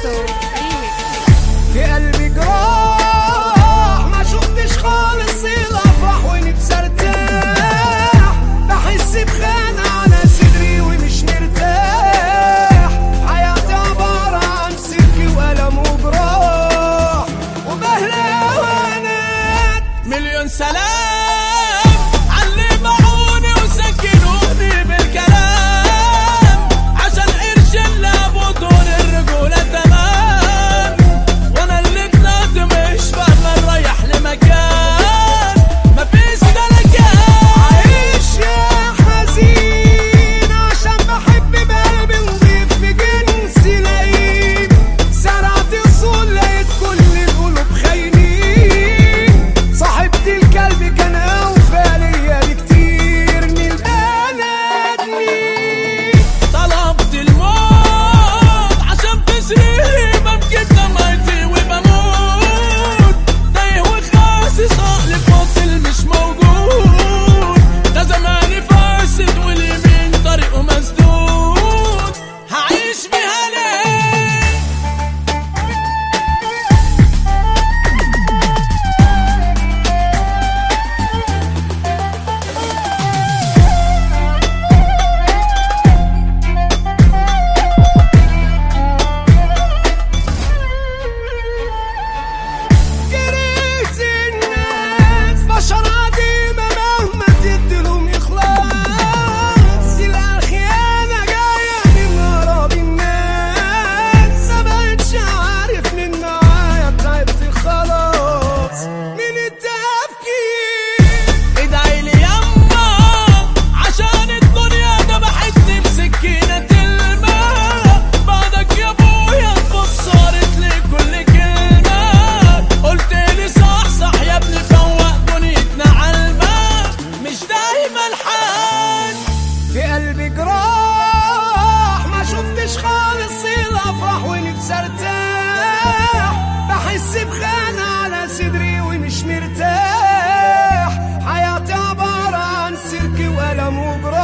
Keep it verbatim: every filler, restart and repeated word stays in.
ميكسو ريميكس. في قلبي جراح ما شفتش خالص الافراح ونفسي ارتاح، بحس بخانة على صدري ومش مرتاح، حياتي عبارة عن سلك وألم وجراح وبهلوانات. مليون سلام عاللي باعوني وسكنوني بالكلام، عشان قرش لابطون الرجولة تمام، وانا اللي طلعت مش فاهمة نريح لمكان مفيش سلكان. عايش يا حزين عشان بحب بقلبي نضيف بجنسي لئيم، زرعت اصول لقيت كل القلوب خاينين، صاحبتي الكلب كان اوفى ليا بكتير من البني ادمين. طلبت الموت عشان تسريلي ببكي بدمعتي وبموت، تايه وخاسس عقلي فاصل مش موجود، ده زماني فاسد واليمين طريقه مسدود، هعيش بيها ليه؟ كرهت الناس بشر عديمة مهما تديلهم إخلاص، الخيانة جاية من ورا الناس، مبقتش عارف من معايا تعبت خلاص من التفكير. ادعيلي يما عشان الدنيا دبحتني بسكينة الماء، بعدك يا ابويا اتبصرت لي كل كلمة، قلتلي صح صح يا ابني فوق دنيتنا عالماء، مش دايما الحال. في قلبي جراح ما شفتش خالص الافراح ونفسي ارتاح، بحس بخانة على صدري ومش مرتاح، حياتي عبارة عن سيرك وألم وجراح